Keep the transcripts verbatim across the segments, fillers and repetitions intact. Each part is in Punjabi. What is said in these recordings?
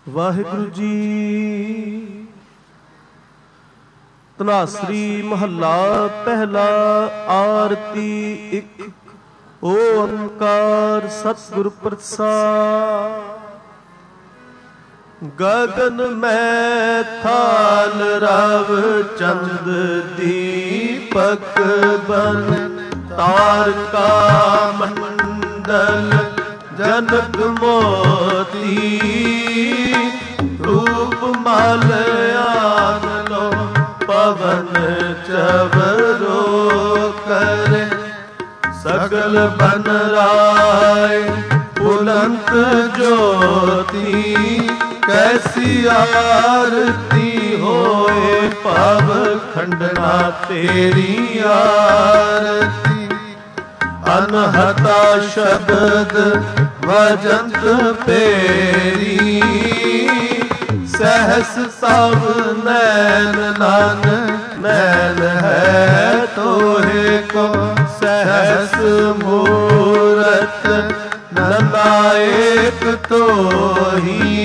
ਵਾਹਿਗੁਰੂ ਜੀ। ਧਨਾਸਰੀ ਮਹੱਲਾ ਪਹਿਲਾ। ਆਰਤੀ ਇੱਕ ਓੰਕਾਰ ਸਤਿਗੁਰ ਪ੍ਰਸਾਦਿ। ਗਗਨ ਮੈਂ ਥਾਲ ਰਵ ਚੰਦ ਦੀਪਕ ਬਨ ਤਾਰਕਾ ਮੰਡਲ ਜਨਕ ਮੋਤੀ ਰੂਪ ਮਲ ਆਨਲੋ ਪਵਨ ਚਵਰੋ ਕਰੇ ਸਗਲ ਬਨ ਰਾਏ ਬੁਲੰਦ ਜੋਤੀ ਕੈਸੀ ਆਰਤੀ ਹੋਏ ਭਵ ਖੰਡਨਾ ਤੇਰੀ ਆਰਤੀ। ਅਨਹਤਾ ਸ਼ਬਦ ਵਜੰਤ ਪੇਰੀ ਸਹਸ ਸਭ ਨੈਨ ਨਨ ਨੈਨ ਹੈ ਤੋਹੇ ਕੋ ਸਹਸ ਮੂਰਤ ਨਨਾਇਕ ਤੋਹੀ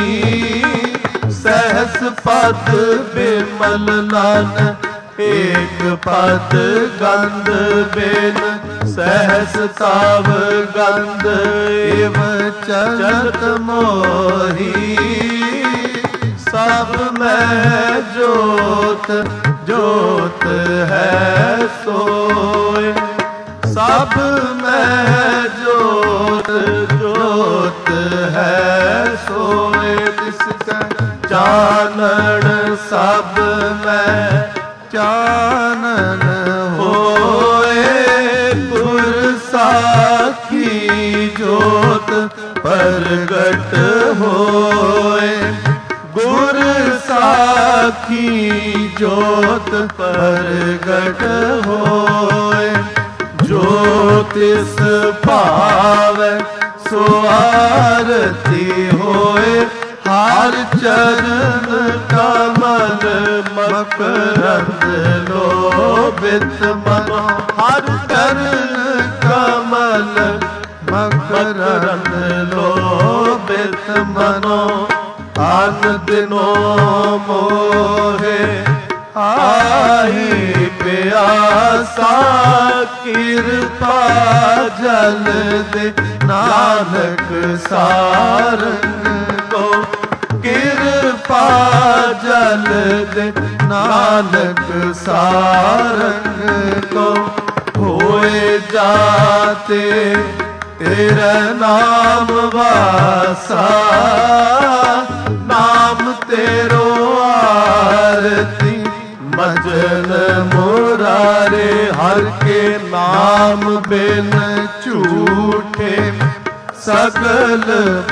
ਸਹਸ ਪਦ ਬਿਮਲ ਨਨ ਏਕ ਪਦ ਗੰਧ ਬਿਨ ਸਹਸ ਤਵ ਗੰਧ ਏਵ ਚਲਤ ਮੋਹੀ ਸਭ ਮੈਂ ਜੋਤ ਜੋਤ ਹੈ ਸੋਏ ਸਭ ਮੈਂ ਜੋਤ ਜੋਤ ਹੈ ਸੋਏ ਤਿਸ ਕਾ ਚਾਨਣ ਸਭ ਮੈਂ ਚਾਨਣ ਹੋਏ ਗੁਰ ਸਾਖੀ ਜੋਤ ਪ੍ਰਗਟ ਹੋਏ ਗੁਰ ਸਾਖੀ ਜੋਤ ਪ੍ਰਗਟ ਹੋਏ ਜੋ ਤਿਸ ਭਾਵੈ ਸੋ ਆਰਤੀ ਹੋਏ ਹਰ ਚਰਨ ਕਮਲ ਮਕਰੰਦ ਲੋਭਿਤ ਮਨੋ ਹਰ ਚਰਨ ਕਮਲ ਮਕਰੰਦ ਲੋਭਿਤ ਮਨੋ ਅਨ ਦਿਨੋ ਮੋਹੇ ਆਹੀ ਪਿਆਸਾ ਕਿਰਪਾ ਜਲ ਦੇ ਨਾਨਕ ਸਾਰੰਗ ਕੋ ਕਿਰਪਾ ਜਲ ਦੇ ਨਾਨਕ ਸਾਰੰਗ ਕੋ ਹੋਏ ਜਾਤੇ ਤੇਰਾ ਨਾਮ ਵਾਸਾ ਨਾਮ ਤੇਰੋ ਆਰਤੀ ਮਜਨ ਮੁਰਾਰੇ ਹਰ ਕੇ ਨਾਮ ਬਿਨ ਝੂਠੇ ਸਗਲ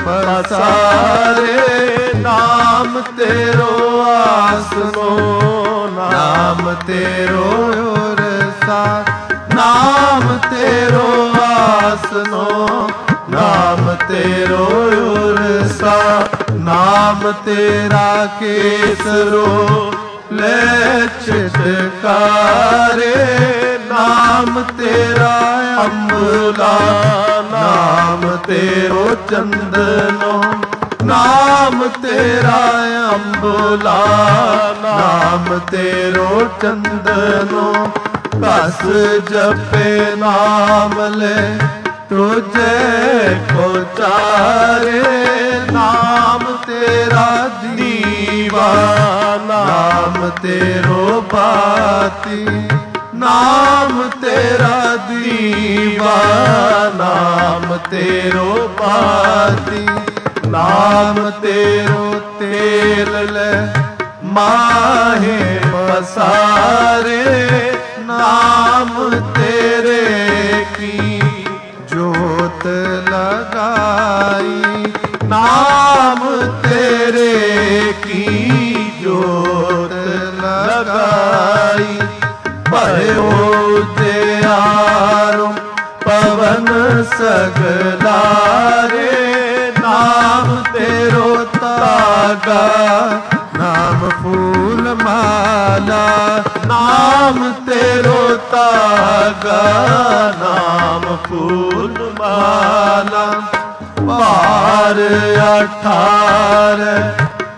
ਪਸਾਰੇ ਨਾਮ ਤੇਰੋ ਆਸਨੋ ਨਾਮ ਤੇਰੋ ਰਸਾ ਨਾਮ ਤੇਰੋ ਆਸਨੋ ਨਾਮ ਤੇਰੋ ਰਸਾ ਨਾਮ ਤੇਰਾ ਕੇਸਰੋ ਲੈ ਚਿਤਕਾਰੇ ਨਾਮ ਤੇਰਾ ਅੰਬਲਾ ਨਾਮ ਤੇਰੋ ਚੰਦਨੋ ਨਾਮ ਤੇਰਾ ਅੰਬਲਾ ਨਾਮ ਤੇਰੋ ਚੰਦਨੋ ਕਸ ਜਪੇ ਨਾਮ ਲੈ ਤੁਝੇ ਕੋ ਚਾਰੇ ਨਾਮ ਤੇਰਾ ਦੀਵਾ ਨਾਮ ਤੇਰੋ ਬਾਤੀ ਨਾਮ ਤੇਰਾ ਦੀਵਾ ਨਾਮ ਤੇਰੋ ਬਾਤੀ ਨਾਮ ਤੇਰੋ ਤੇਲ ਲੈ ਮਾਹੇ ਪਸਾਰੇ ਨਾਮ ਤੇਰੇ ਕੀ ਜੋਤ ਲਗਾਈ ਨਾਮ ਤੇਰੇ ਕੀ ਜੋਤ ਲਗਾਈ ਭਇਓ ਦਿਆਰੋ ਪਵਨ ਸਗਲਾਰੇ ਨਾਮ ਤੇਰੋ ਤਾਗਾ ਨਾਮ ਫੂਲ ਮਾਲਾ ਨਾਮ ਤੇਰੋ ਤਾਗਾ ਨਾਮ ਫੂਲ ਮਾਲਾ ਭਾਰ ਅਠਾਰ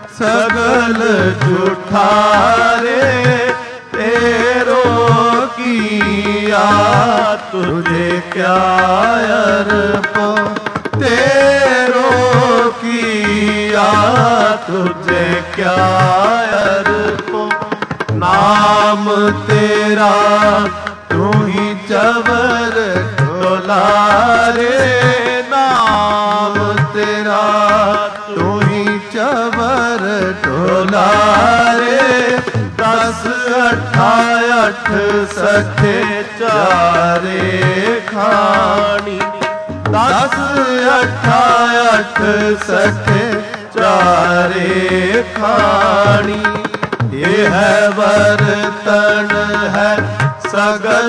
सगल जुठारे तेरो किया तुझे क्या अर्पो तेरो किया तुझे क्या अर्पो नाम तेरा तू ही चवर डोलारे नाम तेरा तू ही चवर डोलारे दस अठा अठ सखे चारे खानी दस अठा अठ सखे चारे खानी ये है बर्तन है सगल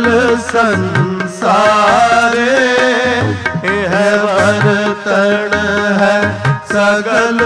संसारे ये है बर्तन है सगल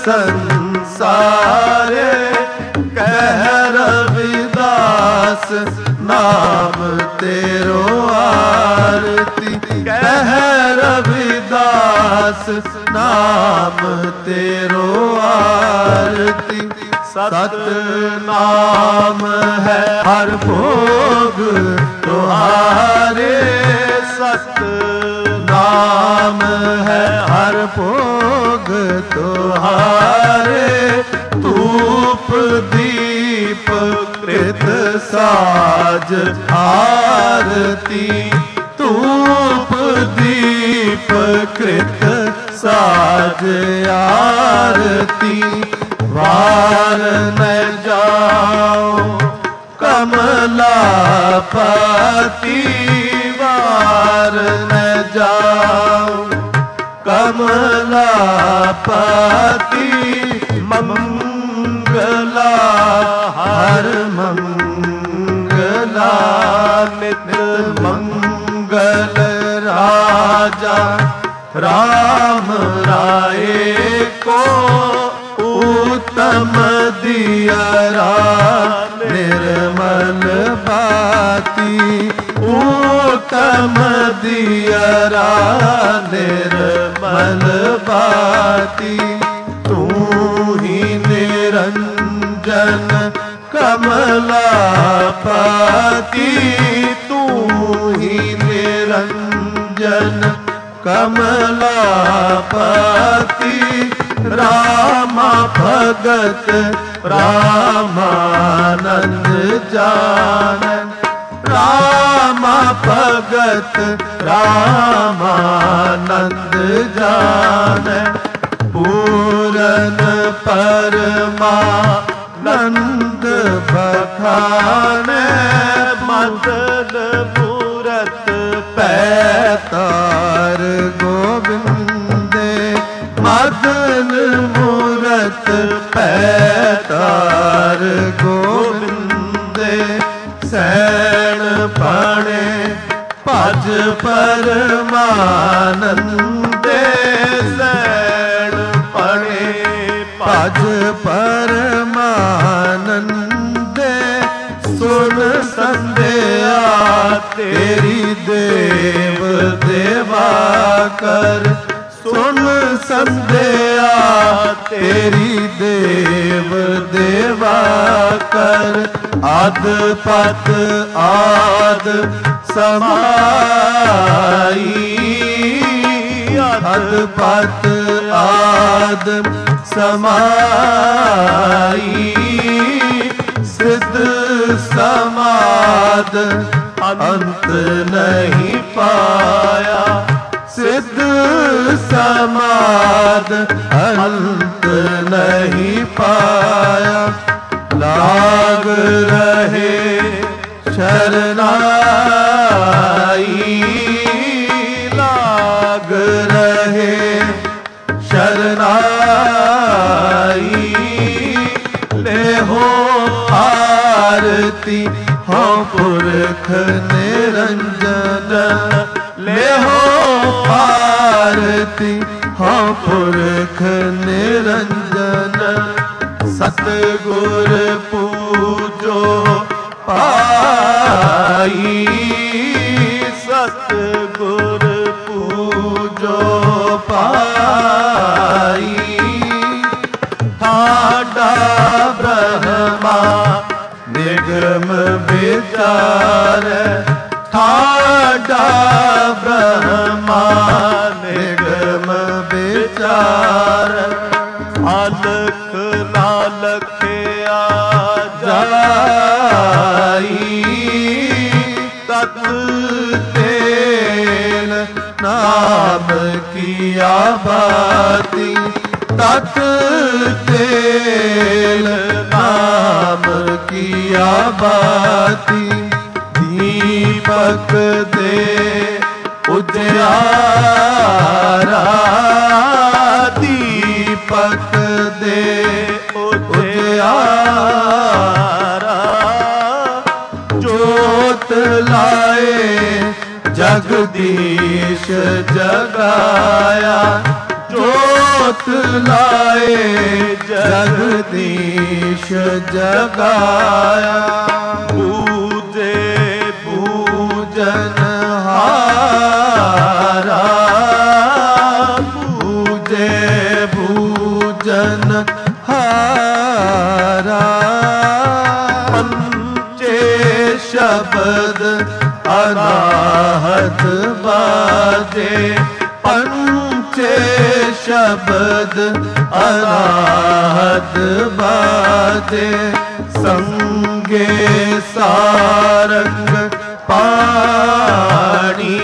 संसारे कह रविदास नाम तेरो आरती कह रविदास नाम तेरो आरती सत नाम है हर भोग तुम्हारे सत नाम है हर भोग तुम्हारे धूप दीप कृत साज आरती धूप दीप कृत साज आरती वार न जाओ कमलापति वार न जाओ कमलापति मंगला हर मंगला नित मंगल राजा राम राय को उत्तम दियरा निर्मल बाती उत्तम दियरा निर्मल बाती तू ही निरंजन कमलापति तू ही निरंजन कमलापति रामा भगत रामानंद जान रामा भगत रामानंद जान पूरन परमानंद बखान मदन मूरत पैतार गोविंदे मदन मूरत पैतार गोविंदे सैन पाणे भज परमानंदे सैन पाणे भज परमानंदे सुन संध्या तेरी देव देवा कर सुन संध्या तेरी देव देवा कर आद पत आद समाई आद पत आद समाई सिद्ध समाद अंत नहीं पाया सिद्ध समाद अंत नहीं पाया लाग रहे शरणाई लाग रहे शरणाई ले हो आरती हो पुरख निरंजन ले हो आरती हो पुरख निरंजन सतगुर पूजो पाई सतगुर पूजो पाई था ठाडा ब्रह्मा निगम विचार, ठाडा ब्रह्मा निगम विचार, अलख लालखिया जाई, तत तेल नाम किया बाती, तत तेल नाम किया बाती, दीपक दे उजियारा, दीपक दे उजियारा, जोत लाए जगदीश जगाया, जोत लाए जगदीश जगाया, पूजे पूजन हारा, पूजे पूजन हारा, पंचे शब्द अनाहत बाजे, पंचे शब्द अनाहत बाजे, संगे सारंग पाणी,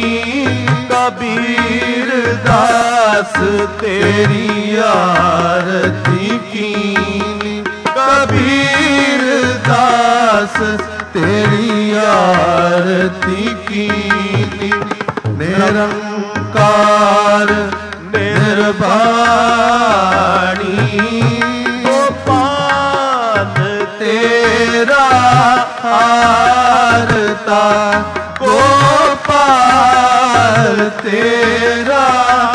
कबीर दास तेरी आरती कीनी, कबीर दास तेरी आरती कीनी, निरंकार निर्वाणी, गोपाल तेरा हारता, गोपाल तेरा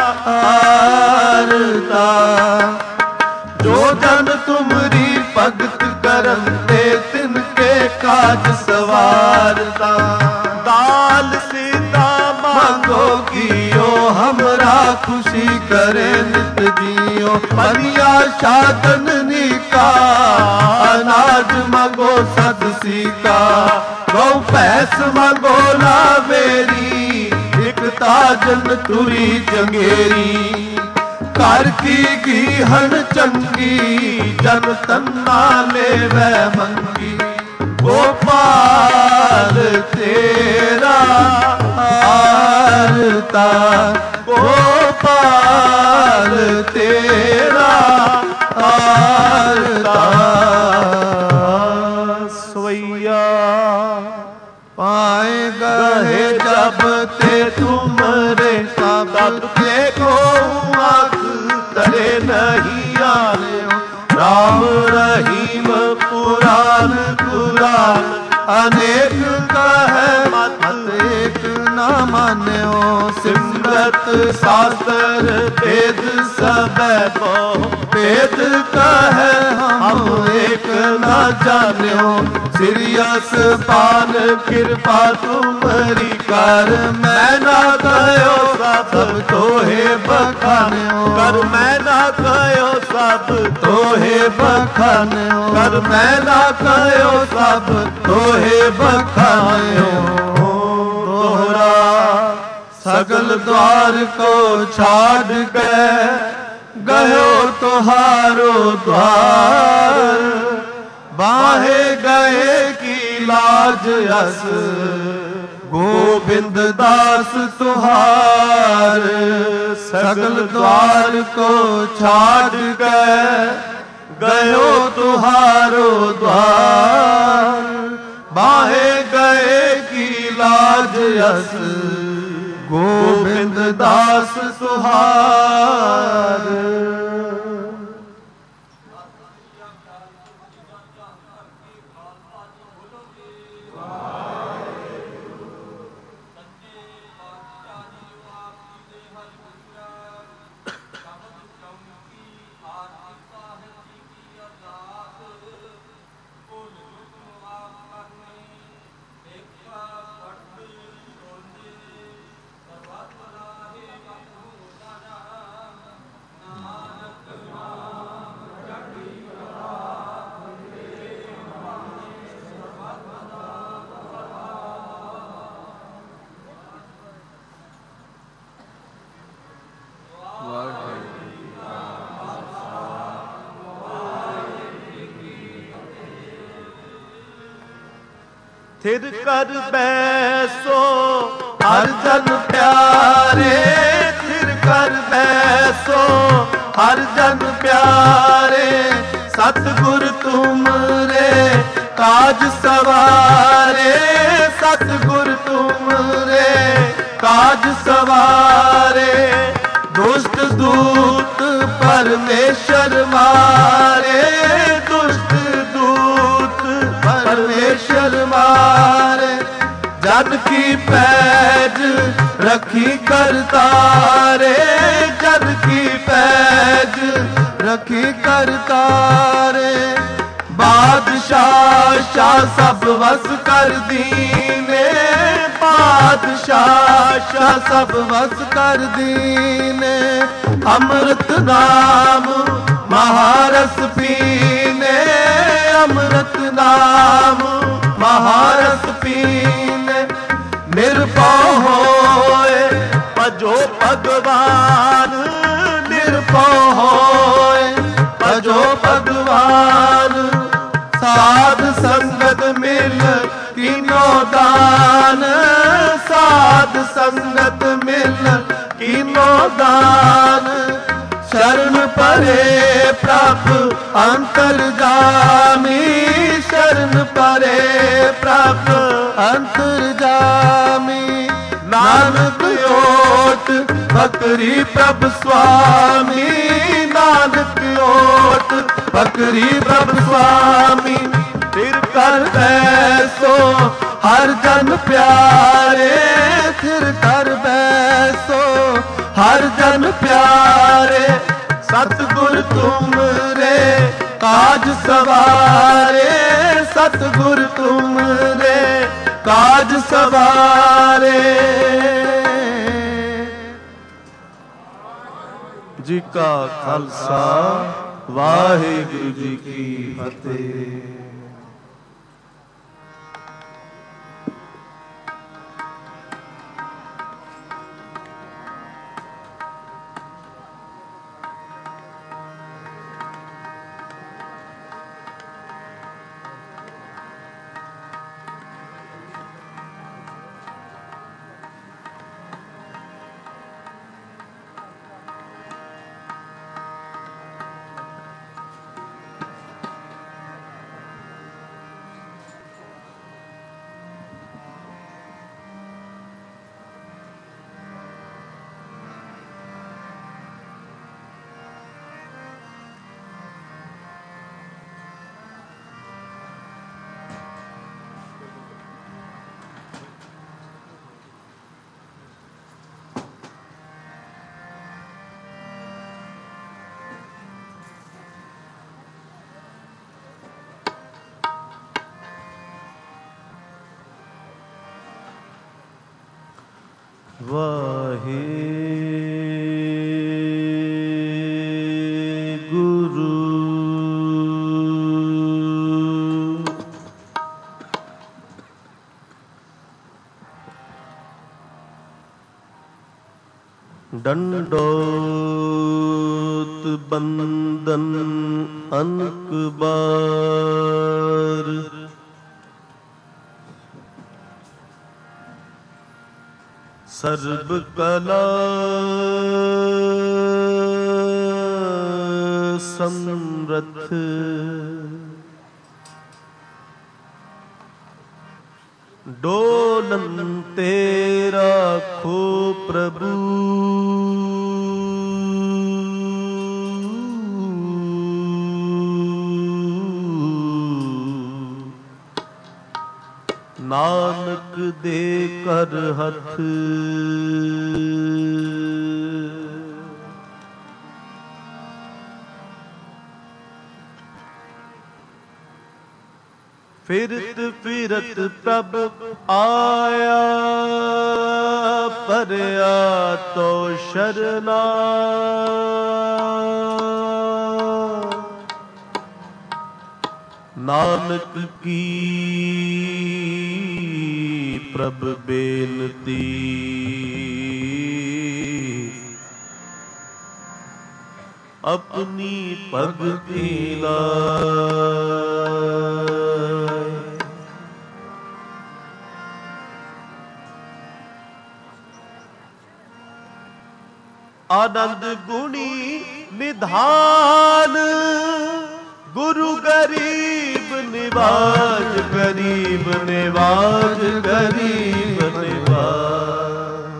हारता, जो जन तुमरी भगत करन ते तिनके काज सवारता, दाल सीता मांगो कियो हमरा खुशी करे नित जियो, बनिया शादन निका अनाज मांगो सद सीका, गौ भैंस मांगो लावेरी, एक ताजन तुरी जंगेरी, घर की गीहन चंगी जन तन्ना लेवै मंगी, गोपाल तेरा हारता, गोपाल तेरा हारता, सोइया पाए गए जब ते तुमरे सब देखो आँख तले नहीं आने, राम रहीम पुराण कुरान अनेक कहे मत एक न मान्यो, सिमरत शास्त्र वेद सब वेद कहे हम एक न जान्यो, सिरियस पान कृपा तुम्हारी कर, मैं ना कहो सब तोहे बखान्यो, कर मैं ना कहो सब तोहे बखान्यो, कर मैं ना कहो सब तोहे बखान्यो, तोहरा सगल द्वार को छाड़ के गयो तुहारो द्वार, बाहे गए की लाज अस गोविंद दास तुहार, सगल द्वार को छाड़ के गयो तुहारो द्वार, बाहे गए की लाज अस गोविंद दास तुहार। थिर कर बैसो हर जन प्यारे, थिर कर बैसो हर जन प्यारे। सतगुर तुमरे काज सवारे, सतगुर तुमरे काज सवारे। दुष्ट दूत परमेश्वर मारे, दुष्ट दूत परमेश्वर मारे। जन की पैज रखी करतारे, जन की पैज रखी करतारे। बादशाह शाह सब वस कर दीने, बादशाह शाह सब वस कर दीने। अमृत नाम महारस पीने, अमृत नाम महारस पीने। निर्भय होए भजो भगवान, निर्भय होए भजो भगवान। साध संगत मिल कीनो दान, साध संगत मिल कीनो दान। शरण परे प्रभु अंतर्जामी, शरण परे प्रभु अंतर्जामी। नानक ओट बकरी प्रभु स्वामी, नानक ओट बकरी प्रभु स्वामी। फिर कर बैसो हर जन प्यारे, फिर कर बैसो हर जन प्यारे। सतगुर तुमरे काज सवारे, सतगुर तुमरे काज सवारे। जी का खालसा वाहिगुरु जी की फतेह। वाहिगुरु दंडोत बंदन अनक बार। सर्ब कला समरथ डोलन तेरा खो प्रभु। नानक दे कर हथ फिरत फिरत प्रभ आया परया तो शरणा। नानक की प्रभ बेनती अपनी भगति लाए। आनंद गुणी निधान, गुरु गरीब निवाज, गरीब निवाज, गरीब निवाज।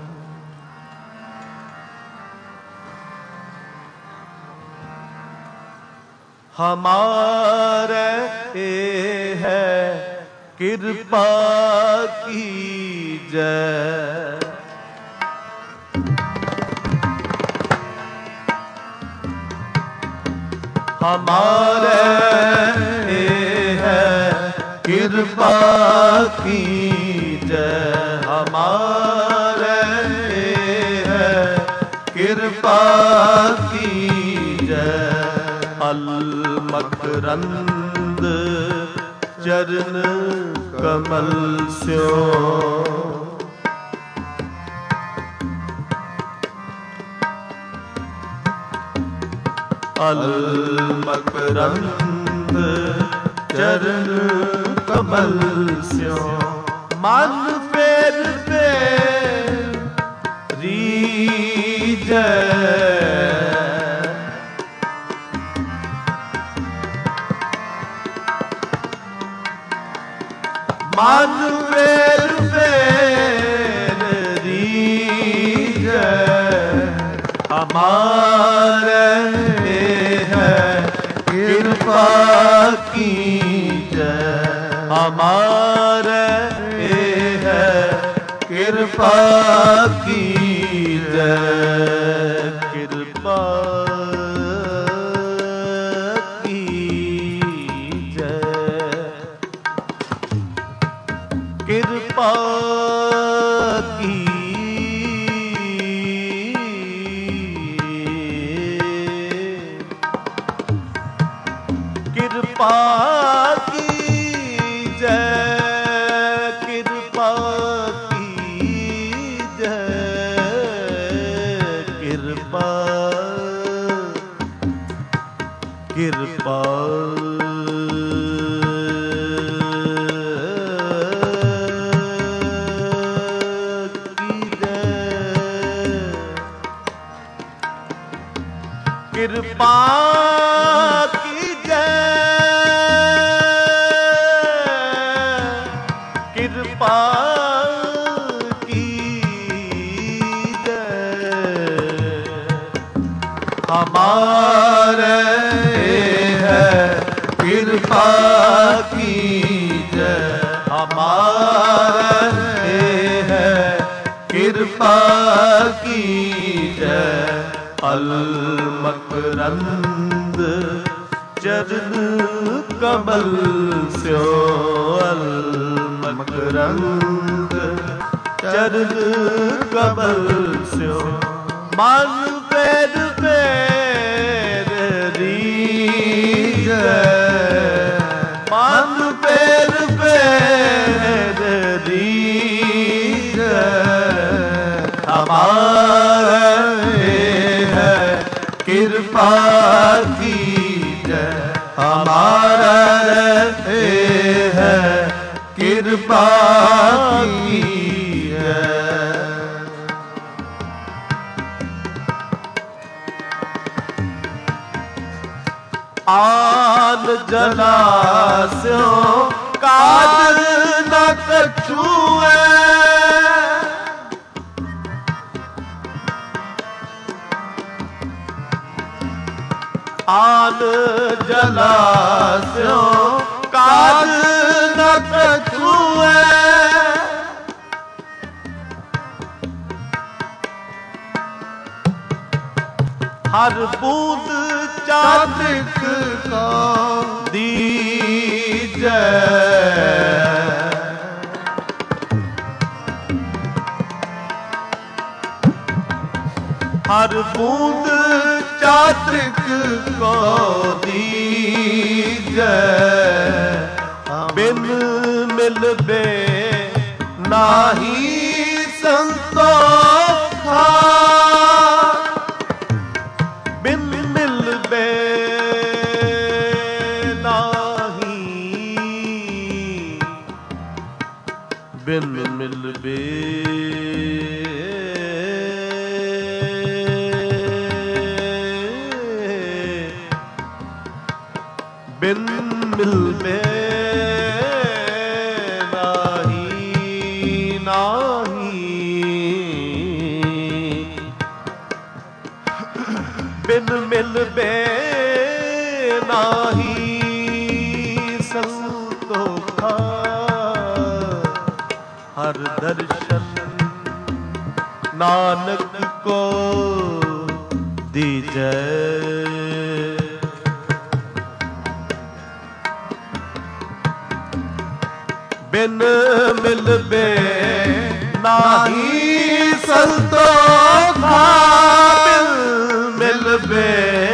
हमारे ये है कृपा की जय। हमारे ये है कृपा की जय। हमारे ये है कृपा की जय। अल मकरंद चरण कमल स्यो, अल मकरंद चरण कमल स्यो। मन फेर फेर रीजै, मन फेर फेर रीजै। हमारे है कृपा की जय। हमारे है कृपा की जय। कृपा की जय। कृपा की कृपा की जय। कृपा की जय। कृपा कृपा कृपा की जय। कृपा की जय। हमारे है कृपा की जय। हमारे है कृपा की जय। अल मकरंद चरण कमल स्यो, अल मकरंद चरण कमल स्यो। मन फेर फेर रीजै, मन फेर फेर रीजै। हमारे है कृपा की जय। हमारा है कृपा की जय। आन जलास्यों काज न कछुए, आन जलास्यों काज न कछुए। हर बूंद चातक को दीजै, हर बूंद चातक को दीजै। बिन मिलबे नाही संतोखा, बिन मिलबे नाही, बिन मिलबे ਬਿਨ ਮਿਲਵੇ ਨਾਹੀ ਨਾਹੀ, ਬਿਨ ਮਿਲਵੇ ਨਾਹੀ ਸੰਤੋਖਾ, ਹਰ ਦਰਸ਼ਨ ਨਾਨਕ ਕੋ ਦੀਜੈ। ਬਿਨ ਮਿਲਵੇ ਨਾਹੀ ਸੰਤੋਖਾ, ਬਿਨ ਮਿਲਵੇ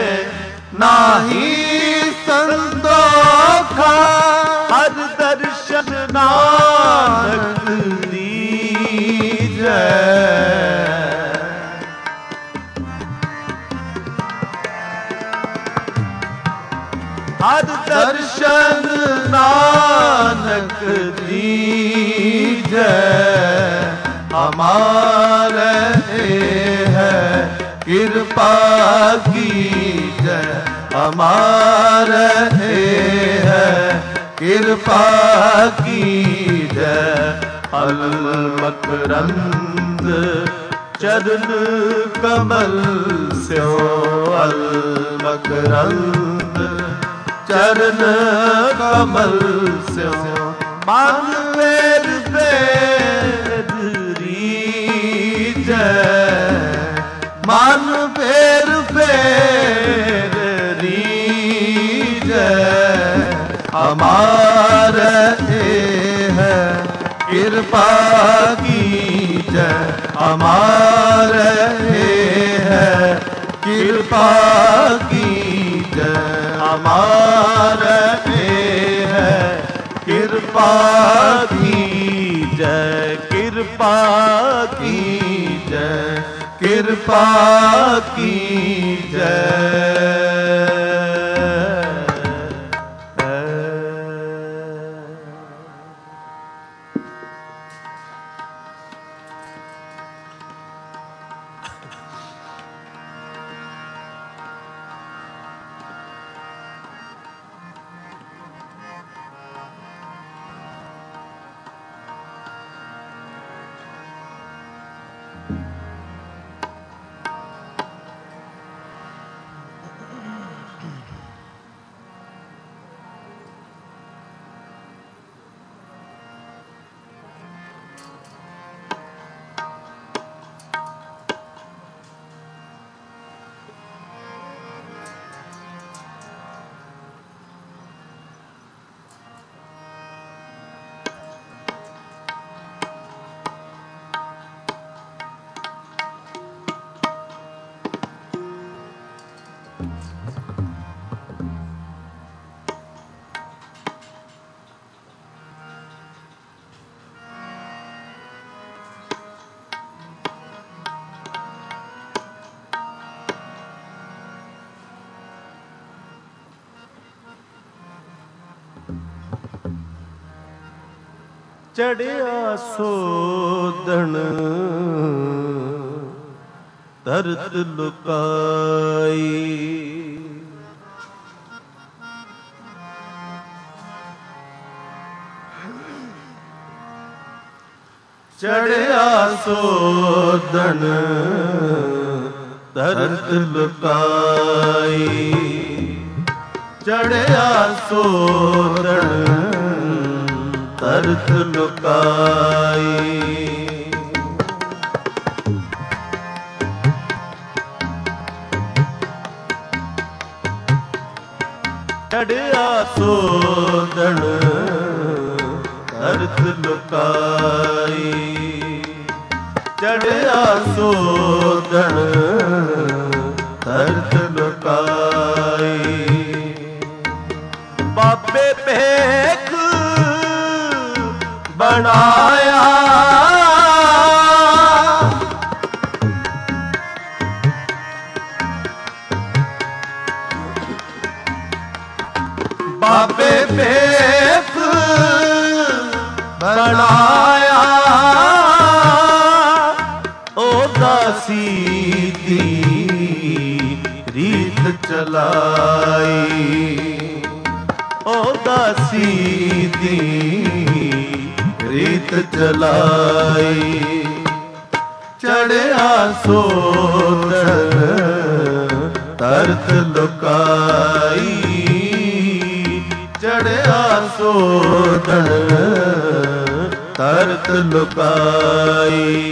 ਨਾਹੀ ਸੰਤੋਖਾ, ਹਰ ਦਰਸ਼ਨ ਨਾਨਕ ਦੀਜੈ। ਹਰ ਦਰਸ਼ਨ ਨਾਨਕ ਦੀਜੈ। ਹਮਾਰੇ ਹੈ ਕਿਰਪਾ ਕੀਜੈ, ਹਮਾਰੇ ਹੈ ਕਿਰਪਾ ਕੀਜੈ। ਅਲ ਮਕਰੰਦ ਚਰਨ ਕਮਲ ਸਿਓ, ਅਲ ਮਕਰੰਦ ਚਰਨ ਕਮਲ ਸਿਓ। ਮਨ ਵੇਦ ਵੇਦ ਰੀਜੈ, ਮਨ ਫੇਰ ਫੇਰ ਰੀਜੈ। ਹਮਾਰੇ ਹੈ ਕਿਰਪਾ ਕੀਜੈ, ਹਮਾਰੇ ਹੈ ਕਿਰਪਾ ਕੀਜੈ। ਹਮਾਰੇ ਹੈ ਕਿਰਪਾ ਕੀਜੈ, ਕਿਰਪਾ ਕੀਜੈ, ਕਿਰਪਾ ਕੀਜੈ। ਚੜਿਆ ਸੋਦਣ ਤਰਤ ਲੁਕਾਈ, ਚੜਿਆ ਸੋਦਣ ਤਰਤ ਲੁਕਾਈ, ਚੜਿਆ ਸੋਦਣ ਤਰਤ ਲੁਕਾਈ। ਚੜਿਆ ਸੋਦਣ ਤਰਤ ਲੁਕਾਈ, ਚੜਿਆ ਸੋਦਣ ਤਰਤ ਲੁਕਾਈ। ਬਾਬੇ ਭੇਖ ਬਣਾਇਆ, ਬਾਬੇ ਭੇਖ ਬਣਾਇਆ, ਉਹ ਦਾਸੀ ਦੀ ਰੀਤ ਚਲਾਈ, ਦਾਸੀ ਦੀ ਰੀਤ ਚਲਾਈ। ਚੜਿਆ ਸੋਦਨ ਤਰਤ ਲੁਕਾਈ, ਚੜਿਆ ਸੋਦਨ ਤਰਤ ਲੁਕਾਈ।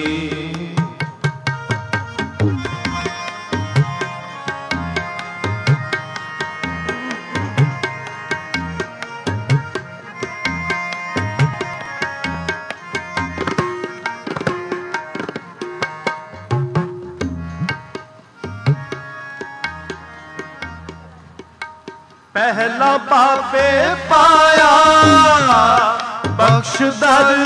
ਪਹਿਲਾ ਬਾਬੇ ਪਾਇਆ ਬਖਸ਼ਦਰ,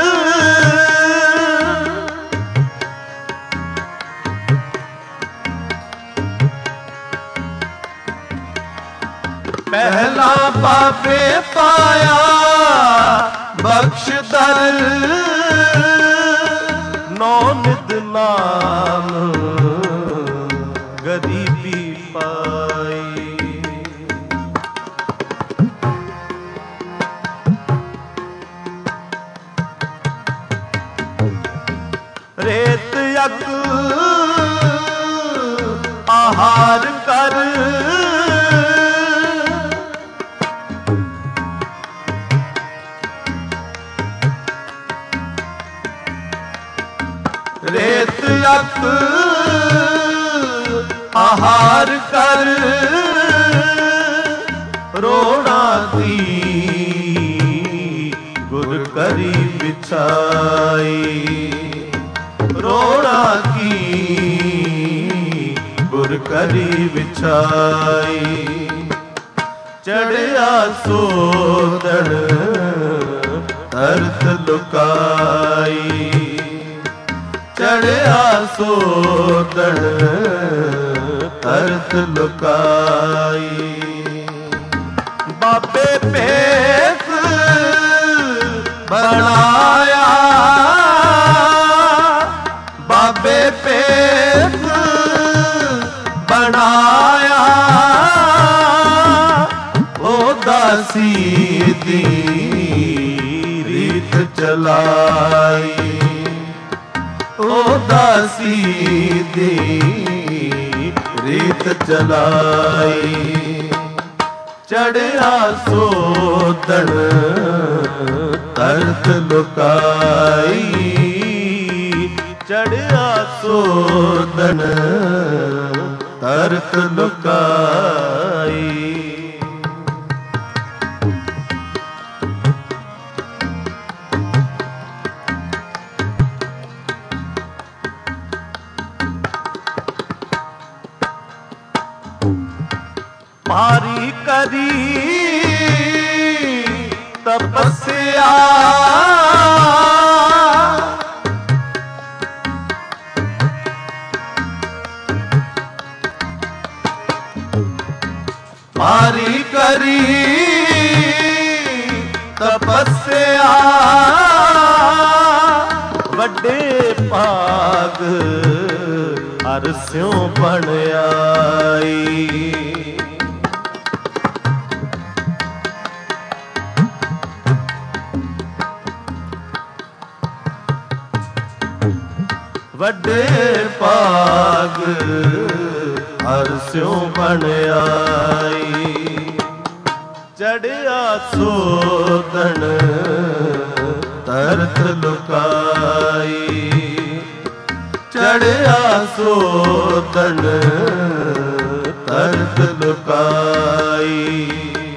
ਪਹਿਲਾ ਬਾਬੇ ਪਾਇਆ ਬਖਸ਼ਦਰ, ਨੌ ਨਿਤ ਨਾਮ ਗਰੀਬੀ ਪਾਈ। ਰੇਤ ਅਗ ਆਹਾਰ ਕਰ, ਰੇਤ ਅਗ ਆਹਾਰ ਕਰ, ਰੋਣਾ ਦੀ ਗੁਰ ਕਰੀ ਵਿਛਾਈ। ਰੋਣਾ ਕੀ ਗੁਰ ਕਰੀ ਵਿਛਾਈ। ਚੜਿਆ ਸੋਦਨ ਤਰਤ ਲੁਕਾਈ, ਚੜਿਆ ਸੋਦਨ ਤਰਤ ਲੁਕਾਈ। ਬਾਬੇ ਭੇਸ ਬਣਾਇਆ, ਬਾਬੇ ਭੇਸ ਬਣਾਇਆ, ਉਹ ਦਾਸੀ ਦੀ ਰੀਤ ਚਲਾਈ। ਉਹ ਦਾਸੀ ਦੀ ਰੀਤ ਚਲਾਈ। ਚੜਿਆ ਸੋਦਨ ਤਰਤ ਲੁਕਾਈ, ਚੜਿਆ ਸੋਦਨ ਤਰਤ ਲੁਕਾਈ। ਮਾਰੀ ਕਰੀ ਤਪੱਸਿਆ, ਮਾਰੀ ਕਰੀ ਤਪੱਸਿਆ, ਵੱਡੇ ਭਾਗ ਹਰ ਸਿਉ ਬਣ ਆਈ। ਵੱਡੇ ਭਾਗ ਹਰ ਸਿਉ ਬਣ ਆਈ। ਚੜਿਆ ਸੋਦਨ ਤਰਤ ਲੁਕਾਈ, ਚੜਿਆ ਸੋਦਨ ਤਰਤ ਲੁਕਾਈ।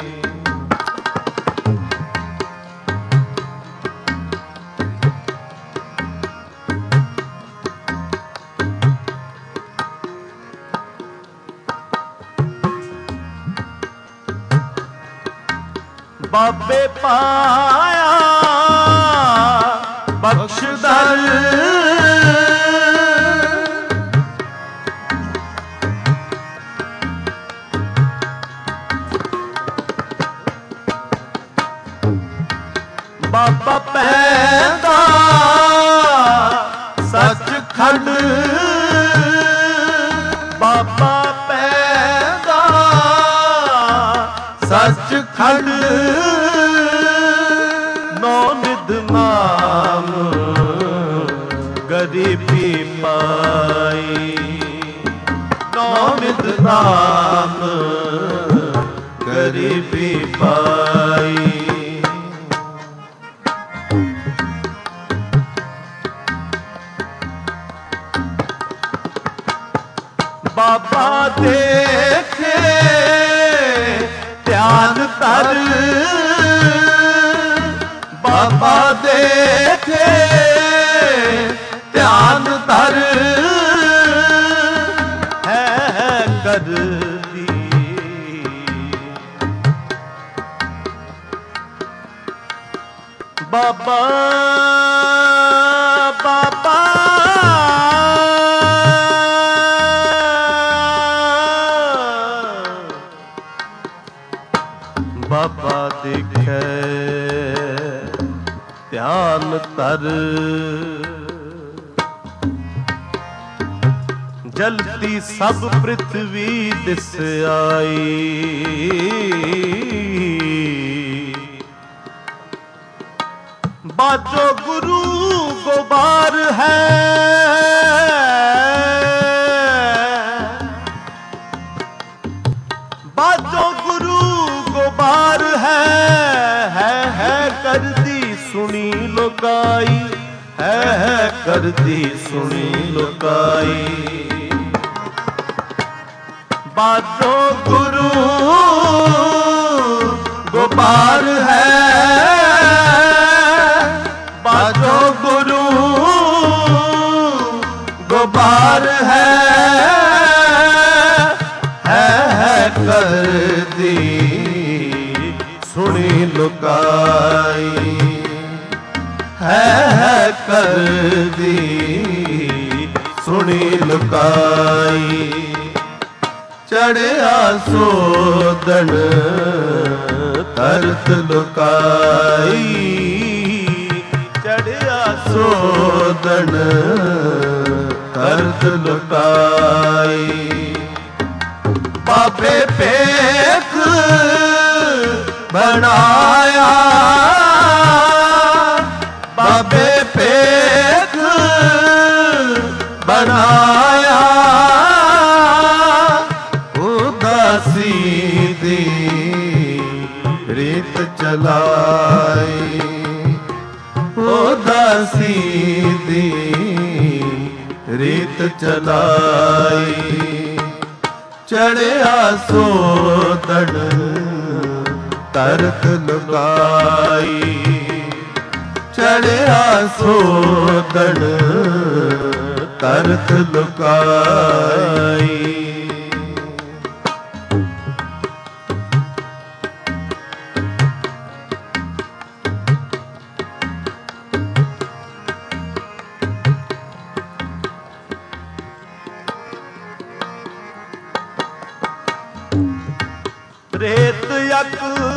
ਬਾਬੇ ਪਾਇਆ ਬਖਸ਼ਦਰ, ਬਾਬਾ ਪੈਂਦਾ ਸੱਚਖੰਡ, ਬਾਬਾ ਪੈਂਦਾ ਸੱਚ ਸੱਚਖੰਡ ਨੌ ਨਿਧ ਨਾਮ ਗਰੀਬੀ ਪਾਈ। ਨੌ ਨਿਧ ਨਾਮ ਗਰੀਬੀ ਪਾਈ। ਬਾਬਾ ਦੇਖੇ ਧਿਆਨ ਧਰ, ਬਾਬਾ ਦੇਖੇ ਧਿਆਨ ਧਰ, ਹੈ ਕਰਦੀ ਬਾਬਾ ਬਾਬਾ ਬਾਬਾ ਦੇਖੈ ਧਿਆਨ ਧਰ, ਜਲਤੀ ਸਭ ਪ੍ਰਿਥਵੀ ਦਿਸ ਆਈ। ਬਾਜੋ ਗੁਰੂ ਗੋਬਾਰ ਹੈ, ਬਾਜੋ ਗੁਰੂ ਗੋਬਾਰ ਹੈ, ਹੈ ਹੈ ਕਰਦੀ ਸੁਣੀ ਲੋਕਾਈ, ਹੈ ਹੈ ਕਰਦੀ ਸੁਣੀ ਲੋਕਾਈ। ਬਾਜੋ ਗੁਰੂ ਗੋਬਾਰ ਹੈ, ਬਾਜੋ ਗੁਰੂ ਗੋਬਾਰ ਹੈ, ਹੈ ਹੈ ਕਰਦੀ ਸੁਣੀ ਲੁਕਾਈ, ਹੈ ਹੈ ਕਰਦੀ ਸੁਣੀ ਲੁਕਾਈ। ਚੜਿਆ ਸੋਦਣ ਤਰਤ ਲੁਕਾਈ, ਚੜਿਆ ਸੋਦਣ ਤਰਤ ਲੁਕਾਈ। ਬਾਬੇ ਭੇਖ ਬਣਾਇਆ, ਬਾਬੇ ਭੇਖ ਬਣਾਇਆ, ਉਦਾਸੀ ਦੀ ਰੀਤ ਚਲਾਈ, ਉਦਾਸੀ ਦੀ ਰੀਤ ਚਲਾਈ। ਚੜਿਆ ਸੋਦਣ ਤਰਤ ਲੁਕਾਈ, ਚੜਿਆ ਸੋਦਣ ਤਰਤ ਲੁਕਾਈ। ਰੇਤ ਯਕ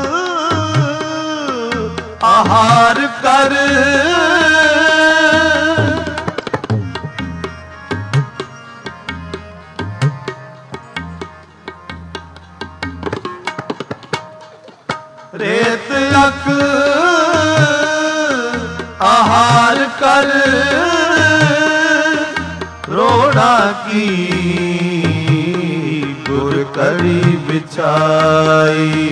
ਆਹਾਰ ਕਰ, ਰੇਤ ਯਕ ਆਹਾਰ ਕਰ, ਰੋੜਾ ਕੀ ਗੁਰ ਕੜੀ ਵਿਛਾਈ।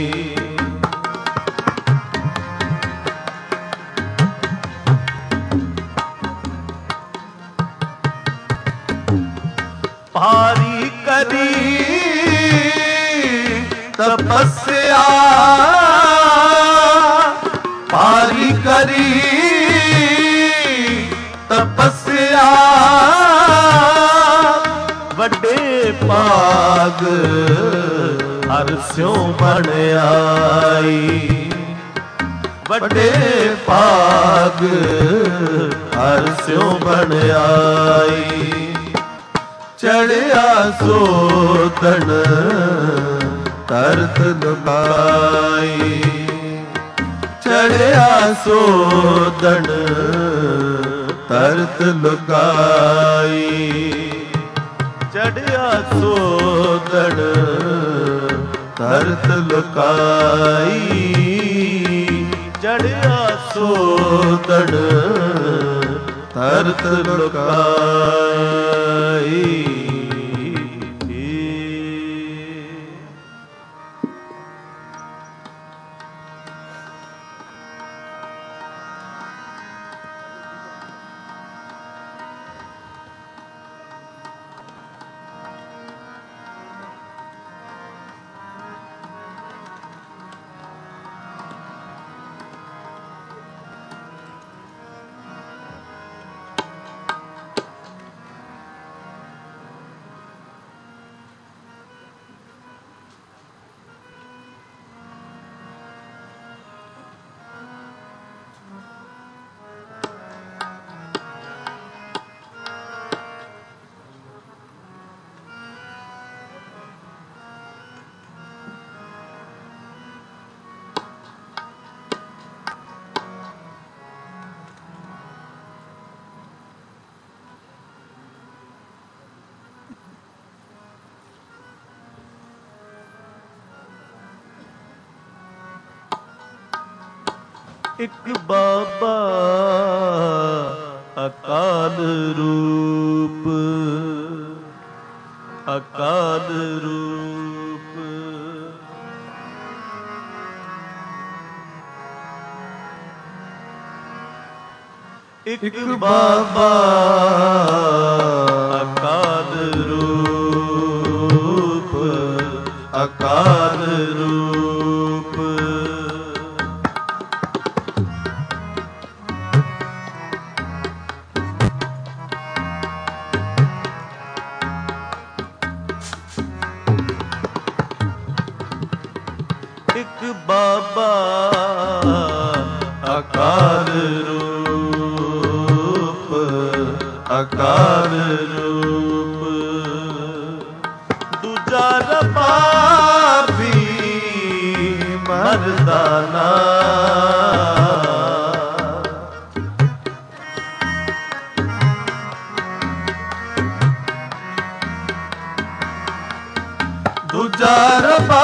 ਭਾਰੀ ਕਰੀ ਤਪੱਸਿਆ, ਭਾਰੀ ਕਰੀ ਤਪੱਸਿਆ, ਵੱਡੇ ਭਾਗ ਹਰ ਸਿਉ ਬਣ ਆਈ, ਵੱਡੇ ਭਾਗ ਹਰ ਸਿਉ ਬਣ ਆਈ। ਚੜਿਆ ਸੋਦਣ ਤਰਤ ਲੁਕਾਈ, ਚੜਿਆ ਸੋਦਣ ਤਰਤ ਲੁਕਾਈ। ਚੜਿਆ ਸੋਦਣ ਤਰਤ ਧਰਤ ਲੁਕਾਈ, ਜੜਿਆ ਸੋਦੜ ਧਰਤ ਲੁਕਾਈ। ਇੱਕ ਬਾਬਾ ਅਕਾਲ ਰੂਪ, ਅਕਾਲ ਰੂਪ। ਇੱਕ ਬਾਬਾ ਅਕਾਲ ਰੂਪ, ਅਕਾਲ ਰੂਪ। ਇੱਕ ਬਾਬਾ ਅਕਾਲ ਰੂਪ, ਅਕਾਲ ਰੂਪ। ਦੂਜਾ ਰੱਬਾ ਵੀ ਮਰਦਾਨਾ, ਦੂਜਾ ਰੱਬਾ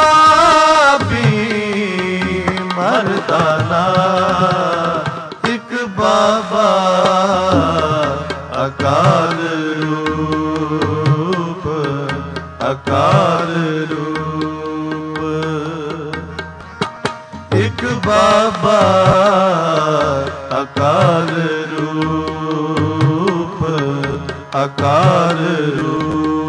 ਮਰਦਾਨਾ। ਇੱਕ ਬਾਬਾ ਅਕਾਲ ਰੂਪ, ਅਕਾਲ ਰੂਪ। ਇੱਕ ਬਾਬਾ ਅਕਾਲ ਰੂਪ, ਅਕਾਲ ਰੂਪ।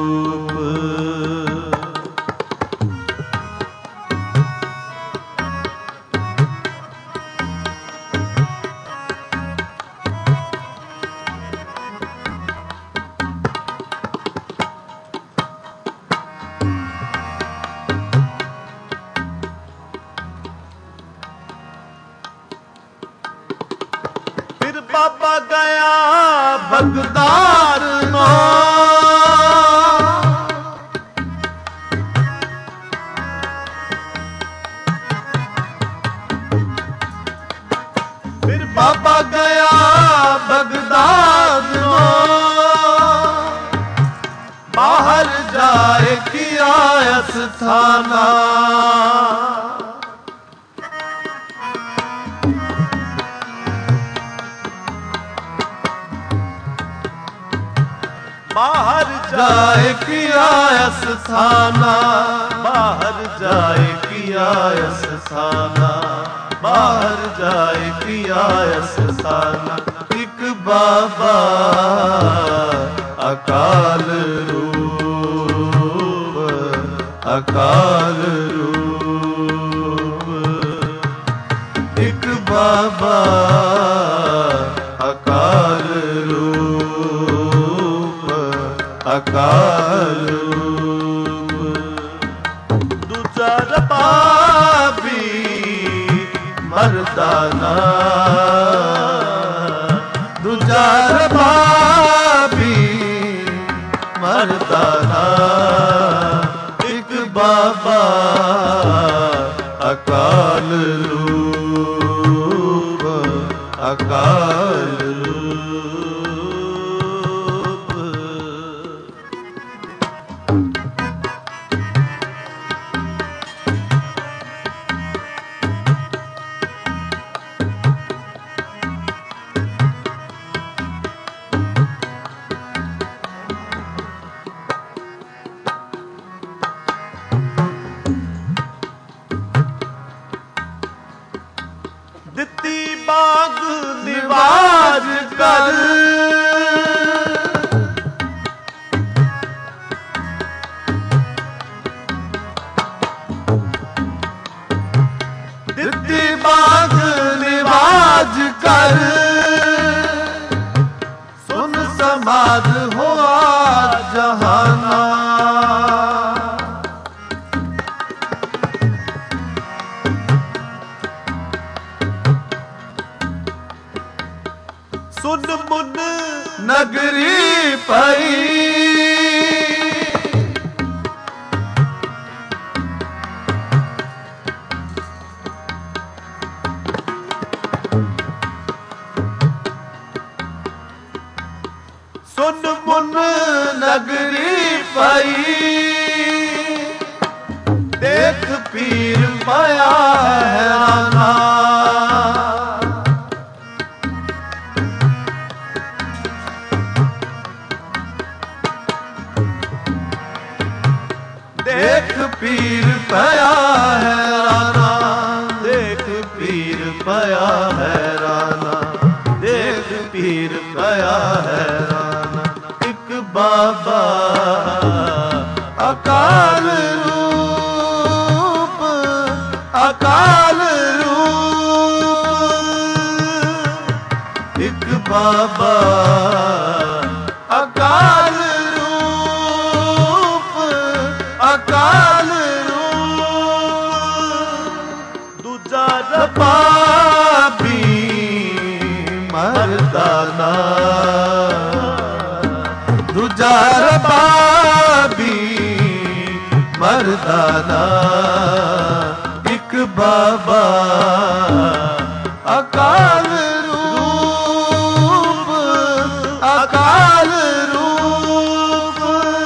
ਬਾਬਾ ਗਿਆ ਬਗਦਾਦ ਨੂੰ, ਫਿਰ ਬਾਬਾ ਗਿਆ ਬਗਦਾਦ ਨੂੰ, ਬਾਹਰ ਜਾਏ ਕੀਆ ਅਸਥਾਨਾ। ਬਾਹਰ ਜਾਏ ਕੀਆ ਅਸਥਾਨਾ, ਬਾਹਰ ਜਾਏ ਕੀਆ ਅਸਥਾਨਾ, ਬਾਹਰ ਜਾਏ ਕੀਆ ਅਸਥਾਨਾ। ਇੱਕ ਬਾਬਾ ਅਕਾਲ ਰੂਪ, ਅਕਾਲ ਰੂਪ। ਇੱਕ ਬਾਬਾ ਅਕਾਲ ਰੂਪ, ਅਕਾਲ ਰੂਪ। ਦੂਜਾ ਰੱਬਾ ਵੀ ਮਰਦਾਨਾ, ਦੂਜਾ ਰੱਬਾ ਵੀ ਮਰਦਾਨਾ। ਇੱਕ ਬਾਬਾ ਅਕਾਲ ਰੂਪ, ਅਕਾਲ ਰੂਪ। ਬਾਗ ਨਿਵਾਜ ਕਰ ਦਿੱਤੀ ਬਾਗ ਨਿਵਾਜ ਕਰ ਸੁਨ ਸਮਾਦ ਹੋਆ ਜਹਾਨਾ ਸੁਨ ਮੁਨ ਨਗਰੀ ਪਈ ਸੁਨ ਮੁਨ ਨਗਰੀ ਪਈ ਦੇਖ ਪੀਰ ਪਾਇਆ ਹੈਰਾਨਾ ਦੇਖ ਪੀਰ ਪਿਆ ਹੈਰਾਨਾ ਦੇਖ ਪੀਰ ਪਿਆ ਹੈਰਾਨਾ ਦੇਖ ਪੀਰ ਪਿਆ ਹੈਰਾਨਾ ਇੱਕ ਬਾਬਾ ਅਕਾਲ ਰੂਪ ਅਕਾਲ ਰੂਪ ਇੱਕ ਬਾਬਾ ਅਕਾਲ ਅਕਾਲ ਰੂਪ ਦੂਜਾ ਰਬਾਬੀ ਮਰਦਾਨਾ ਦੂਜਾ ਰਬਾਬੀ ਮਰਦਾਨਾ ਇੱਕ ਬਾਬਾ ਅਕਾਲ ਰੂਪ ਅਕਾਲ ਰੂਪ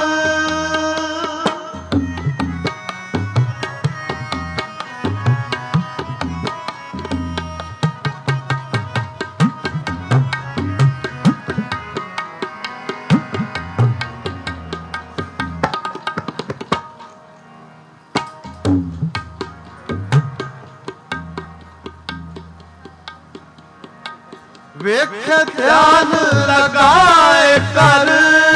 ਵੇਖ ਧਿਆਨ ਲਗਾਏ ਕਰ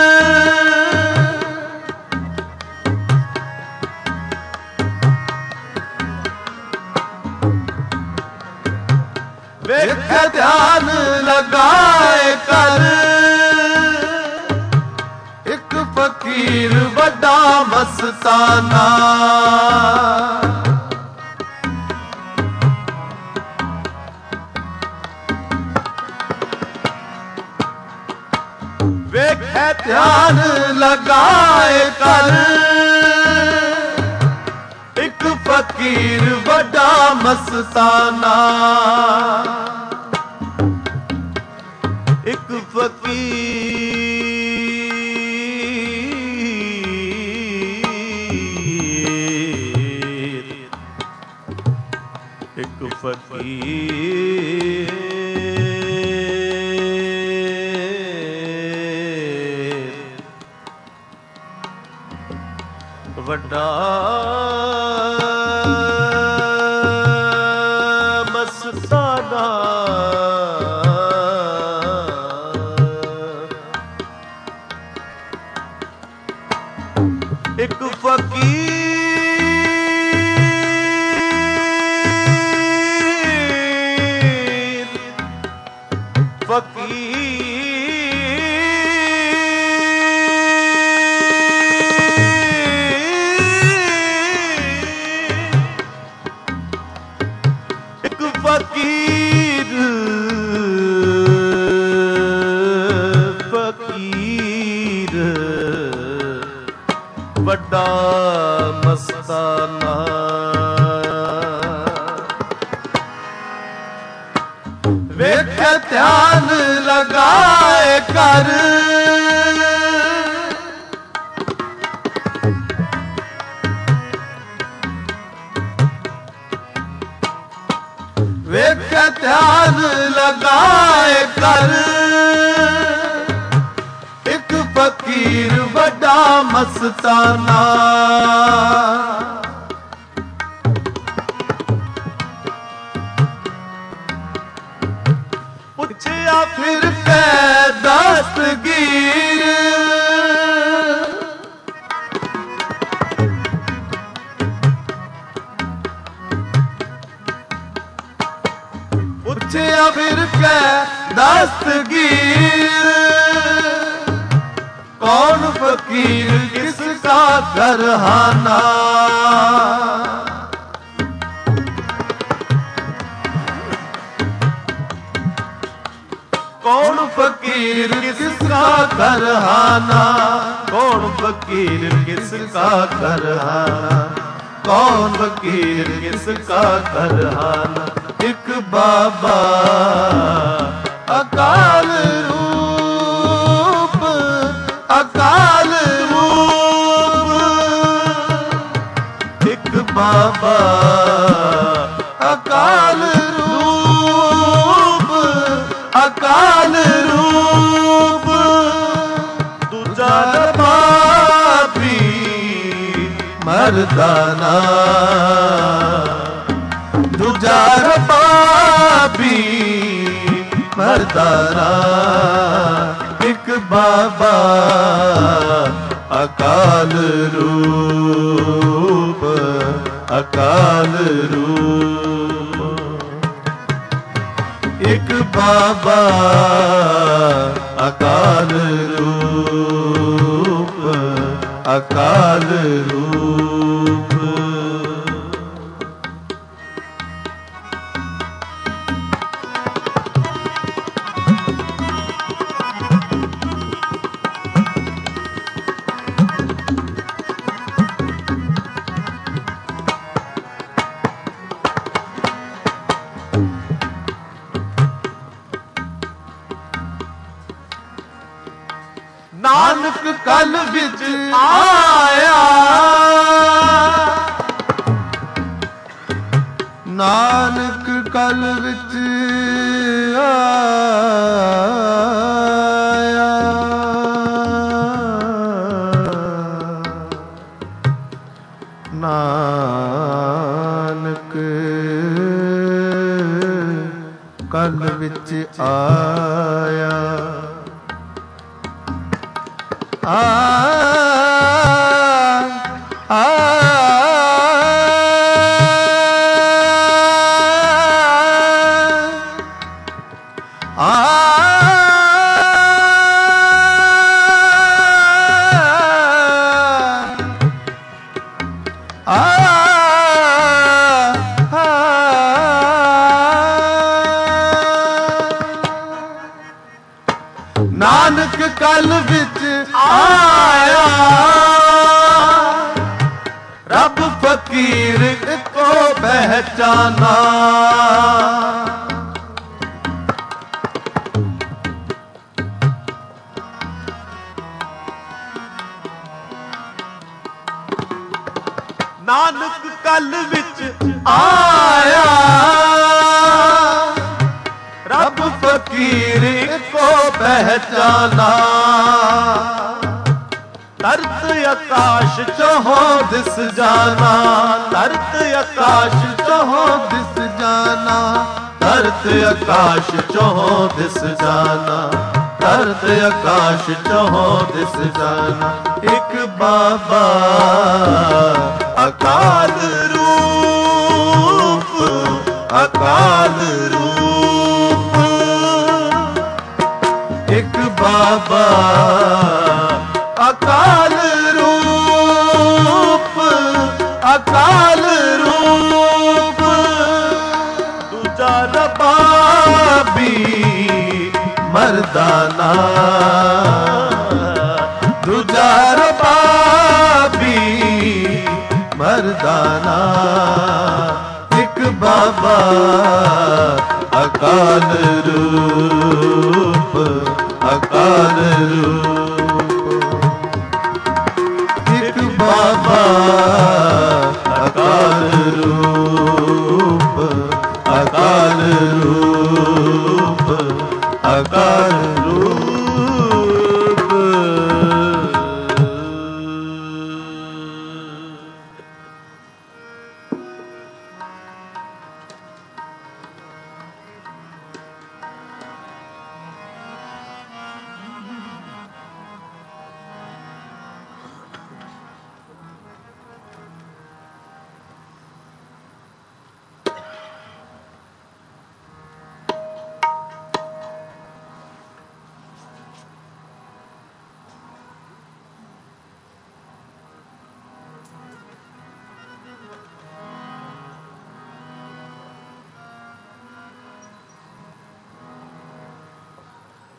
ਵੇਖ ਧਿਆਨ ਲਗਾਏ ਕਰ ਇੱਕ ਫਕੀਰ ਵੱਡਾ ਮਸਤਾਨਾ ਵੇਖੇ ਧਿਆਨ ਲਗਾਏ ਕਰ ਇੱਕ ਫਕੀਰ ਵੱਡਾ ਮਸਤਾਨਾ ਇੱਕ ਫਕੀਰ ਇੱਕ ਫਕੀਰ ਵੱਡਾ ਮਸਤਾਨਾ ਇੱਕ ਫਕੀਰ ਫਕੀਰ ਇੱਕ ਫਕੀਰ ਫਕੀਰ ਵੱਡਾ ਮਸਤਾਨਾ ਵੇਖ ਧਿਆਨ ਲਗਾਏ ਕਰ ਵੇਖ ਧਿਆਨ ਲਗਾਏ ਕਰ ਇੱਕ ਫਕੀਰ ਵੱਡਾ ਮਸਤਾਨਾ ਪੁੱਛਿਆ फिर कै दस्तगीर पूछया फिर कै दस्तगीर कौन फकीर किसका करहाना कौन फकीर किसका करहाना कौन फकीर किसका करहाना कौन फकीर किसका करहाना एक बाबा अकाल रूप अकाल रूप एक बाबा अकाल रूप अकाल रूप दूजा पापी मर्दाना दूजा पापी मर्दाना एक बाबा अकाल रूप अकाल रूप एक बाबा अकाल रूप अकाल रूप नानक कल विच आया नानक कल विच आया नानक कल विच आया आ आ आ नानक कल विच आया रब फकीर को पहचाना नानक कल विच आया रब फकीर को पहचाना तरत आकाश चहो दिस जाना तरत आकाश चहो दिस जाना तरत आकाश चहो दिस जाना तरत आकाश चहो दिस जाना एक बाबा अकाल रूप अकाल रूप एक बाबा अकाल रूप अकाल रूप दूजा रबाबी मर्दाना दूजा रबाबी मर्दाना एक बाबा अकाल रूप अकाल रूप एक बाबा अकाल रूप अकाल रूप अकाल रूप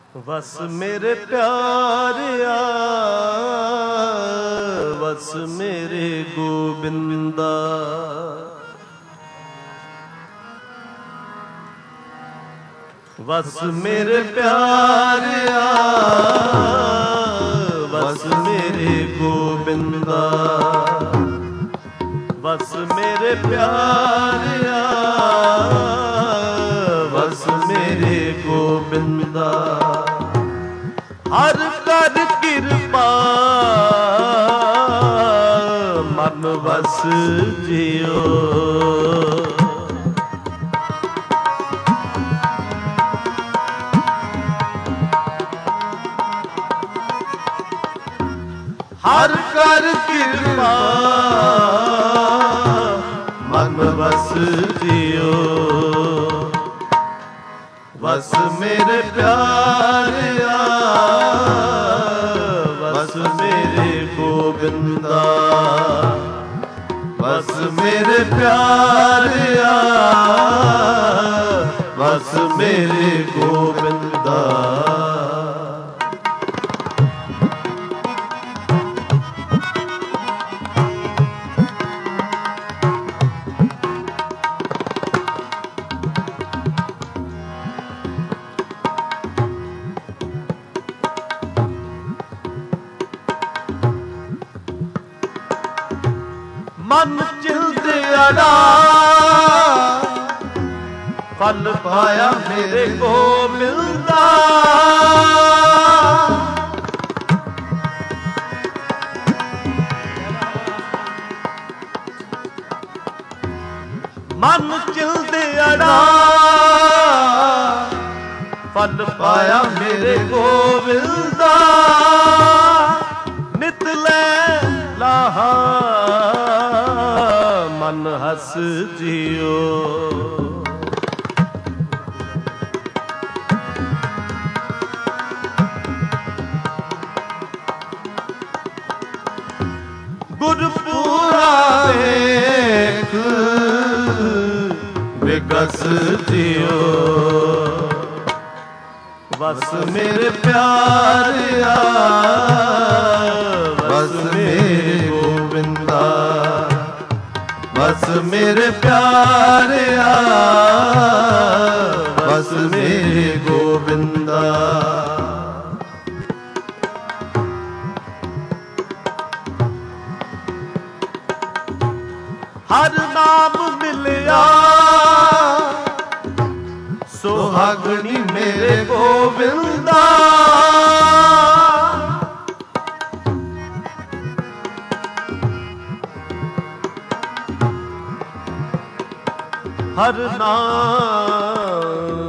ਵਸ ਮੇਰੇ ਪਿਆਰਿਆ ਵਸ ਮੇਰੇ ਗੋਬਿੰਦਾ ਵਸ ਮੇਰੇ ਪਿਆਰਿਆ ਵਸ ਮੇਰੇ ਗੋਬਿੰਦਾ ਵਸ ਮੇਰੇ ਪਿਆਰਿਆ ਵਸ ਮੇਰੇ ਗੋਬਿੰਦਾ ਹਰ ਕਰ ਕਿਰਪਾ ਮਨ ਵਸ ਜਿਉ ਹਰ ਕਰ ਕਿਰਪਾ ਮਨ ਵਸ ਜਿਉ ਵਸ ਮੇਰੇ ਪਿਆਰਿਆ ਵਸ ਮੇਰੇ ਗੋਬਿੰਦਾ ਵਸ ਮੇਰੇ ਪਿਆਰਿਆ ਵਸ ਮੇਰੇ ਗੋਬਿੰਦਾ ਮਨ ਚਿਲਦੇ ਅੜਾ ਫਲ ਪਾਇਆ ਮੇਰੇ ਕੋ ਮਿਲਦਾ ਮਨ ਚਿਲਦੇ ਅੜਾ ਫਲ ਪਾਇਆ ਮੇਰੇ ਕੋ ਮਿਲਦਾ ਨਿਤ ਲੈ ਲਾਹਾ ਮਨ ਹਸ ਜਿਉ ਗੁਰਪੂਰਾ ਵੇਖ ਵਿਗਸ ਜਿਉ ਵਸ ਮੇਰੇ ਪਿਆਰਿਆ ਵਸ ਮੇਰੇ ਗੋਬਿੰਦਾ ਵਸ ਮੇਰੇ ਪਿਆਰਿਆ ਵਸ ਮੇਰੇ ਗੋਬਿੰਦਾ ਹਰ ਨਾਮ ਮਿਲਿਆ ਸੁਹਾਗਣੀ ਮੇਰੇ ਗੋਬਿੰਦਾ ਹਰ ਨਾਮ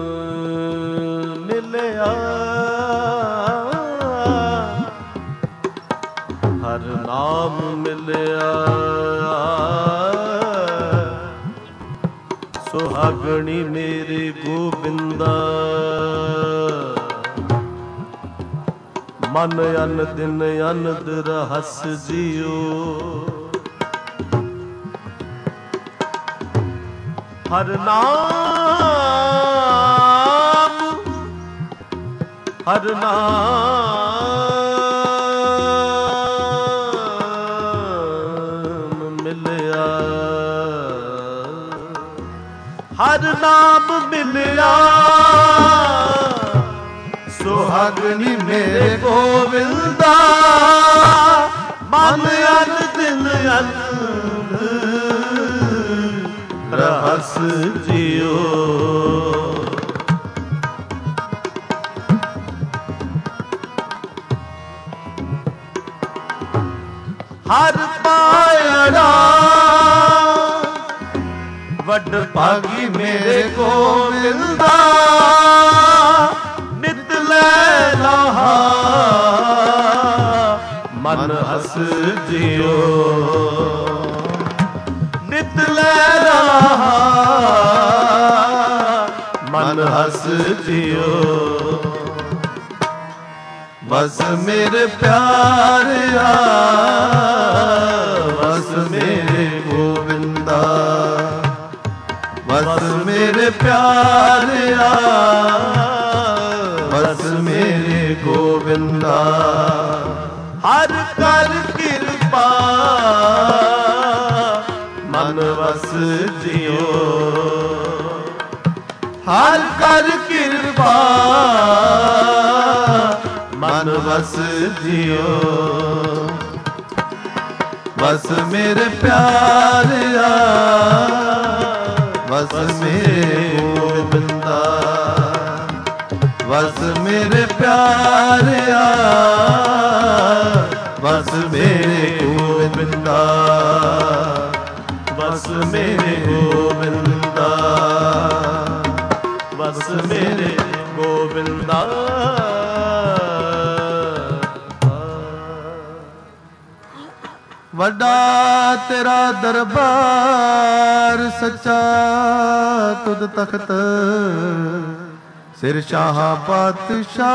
ਮਿਲਿਆ ਹਰ ਨਾਮ ਮਿਲਿਆ ਸੁਹਾਗਣੀ ਮੇਰੇ ਗੋਬਿੰਦਾ ਮਨ ਅਨ ਦਿਨ ਅਨੰਦ ਰਹਸ ਜਿਉ ਹਰ ਨਾਮ ਹਰ ਨਾਮ ਮਿਲਿਆ ਹਰ ਨਾਮ ਮਿਲਿਆ ਸੁਹਾਗਣੀ ਮੇਰੇ ਗੋਬਿੰਦਾ ਮਨ ਅਨ ਦਿਨ ਅਨੰਦ ਰਹਸ ਜਿਉ ਹਰ ਪਾਇੜਾ ਵੱਡ ਭਾਗੀ ਮੇਰੇ ਗੋਬਿੰਦਾ ਨਿਤ ਲੈ ਲਾਹਾ ਮਨ ਹਸ ਜਿਉ ਨਿਤ ਲੈ ਲਾਹਾ ਮਨ ਹਸ ਜਿਉ ਬਸ ਮੇਰੇ ਪਿਆਰਿਆ ਬਸ ਮੇਰੇ ਗੋਬਿੰਦਾ ਬਸ ਮੇਰੇ ਪਿਆਰਿਆ ਬਸ ਬਸ ਮੇਰੇ ਗੋਬਿੰਦਾ। ਹਰ ਕਰ ਕਿਰਪਾ ਮਨ ਵਸ ਜਿਉ, ਹਰ ਕਰ ਕਿਰਪਾ ਮਨ ਵਸ ਜਿਉ। ਬਸ ਮੇਰੇ ਪਿਆਰਿਆ ਬਸ ਮੇਰੇ ਗੋਬਿੰਦਾ। ਬਸ ਮੇਰੇ ਪਿਆਰਿਆ ਬਸ ਮੇਰੇ ਗੋਬਿੰਦਾ। ਬਸ ਮੇਰੇ ਗੋਬਿੰਦਾ। ਬਸ ਮੇਰੇ ਗੋਬਿੰਦਾ। ਵੱਡਾ ਤੇਰਾ ਦਰਬਾਰ ਸੱਚਾ ਤੁਧ ਤਖਤ, ਸਿਰ ਸ਼ਾਹ ਪਾਤਸ਼ਾਹ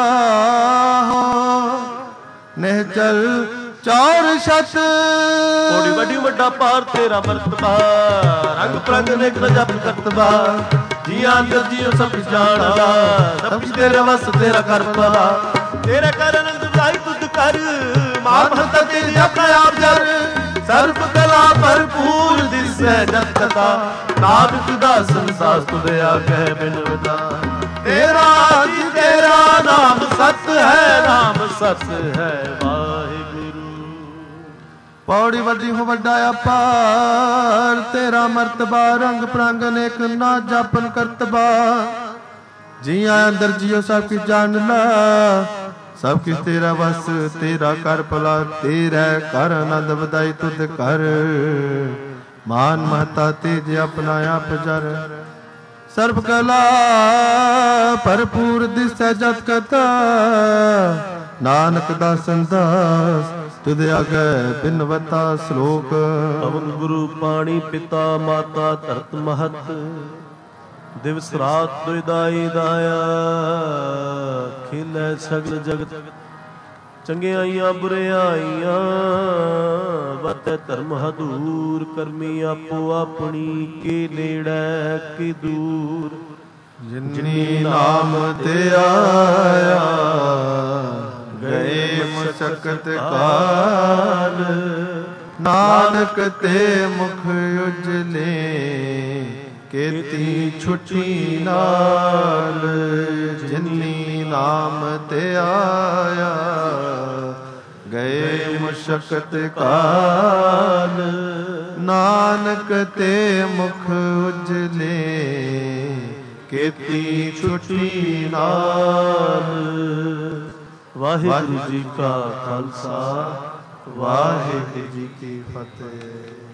ਨਿਹਚਲ ਚੌਰ ਛਤ। ਕੋੜੀ ਵੱਡੀ ਵੱਡਾ ਪਾਰ ਤੇਰਾ ਮਰਤਬਾ, ਰੰਗ ਪ੍ਰੰਗ ਨੇਕ ਜਪ ਕਰਤਬਾ। ਜੀਆਂ ਅੰਦਰ ਜੀਓ ਸਭ ਜਾਣਦਾ, ਸਭ ਕੁਛ ਤੇਰੇ ਵਸ ਤੇਰਾ ਕਰ ਭਲਾ। ਤੇਰੇ ਕਰ ਅਨੰਦ ਲਾਈ ਤੁਧ ਕਰ, ਮਾਨ ਮਹਤਾ ਤੇਰੀ ਆਪਣਾ ਆਪ ਜਰ। ਸਰਬ ਕਲਾ ਭਰਪੂਰ ਦਿਸੈ ਜਤ ਕਥਾ, ਨਾਨਕ ਦਾਸਨ ਸਾਸ ਤੁਧ ਆਗੈ ਬਿਨਵਤਾ। ਤੇਰਾ ਜੀ ਤੇਰਾ ਨਾਮ ਸਤ ਹੈ, ਨਾਮ ਸਤ ਹੈ ਵਾਹਿਗੁਰੂ। ਪੌੜੀ ਵੱਡੀ ਹੋ ਵੱਡਾ ਅਪਾਰ ਤੇਰਾ ਮਰਤਬਾ, ਰੰਗ ਪ੍ਰੰਗ ਅਨੇਕ ਨਾ ਜਾਪਨ ਕਰਤਬਾ। ਜੀਆਂ ਅੰਦਰ ਜੀਓ ਸਭ ਕੀ ਜਾਣ ਲਾ, ਸਭ ਕਿਸ ਤੇਰਾ ਵਸ ਤੇਰਾ ਕਰ ਭਲਾ। ਤੇਰਾ ਕਰ ਆਨੰਦ ਵਧਾਈ ਤੁਧ ਕਰ, ਮਾਨ ਮਹਤਾ ਤੇਜ ਆਪਣਾ ਆਪ ਜਰ। ਸਰਬ ਕਲਾ ਭਰਪੂਰ ਦਿਸੈ ਜਤ ਕਥਾ, ਨਾਨਕ ਦਾਸਨ ਦਾਸ ਤੁਧ ਆਗੈ ਬਿਨਵਤਾ। ਸ਼ਲੋਕ। ਪਵਨ ਗੁਰੂ ਪਾਣੀ ਪਿਤਾ ਮਾਤਾ ਧਰਤ ਮਹਤ, ਦਿਵਸ ਰਾਤ ਦੁਇ ਦਾਈ ਦਾਇਆ। ਖਿਲੈ ਸਗਲ ਜਗਤ ਚੰਗਿਆਈਆਂ ਬੁਰਿਆਈਆਂ, ਵਤੈ ਧਰਮ ਹਦੂਰ। ਕਰਮੀ ਆਪੋ ਆਪਣੀ ਕੇ ਨੇੜੈ ਕੇ ਦੂਰ। ਜਿਨੀ ਨਾਮ ਤੇ ਆਇਆ ਗਏ ਮੁਸ਼ਕਤ ਕਾਲ, ਨਾਨਕ ਤੇ ਮੁਖ ਉਜਲੇ ਕੀਤੀ ਛੁੱਟੀ ਨਾਲ। ਜਿਨੀ ਨਾਮ ਤੇ ਆਇਆ ਗਏ ਮੁਸ਼ਕਤ ਕਾਲ, ਨਾਨਕ ਤੇ ਮੁਖ ਉਜਲੇ ਕੀਤੀ ਛੁੱਟੀ ਨਾਲ। ਵਾਹਿਗੁਰੂ ਜੀ ਕਾ ਖਾਲਸਾ, ਵਾਹਿਗੁਰੂ ਜੀ ਕੀ ਫਤਿਹ।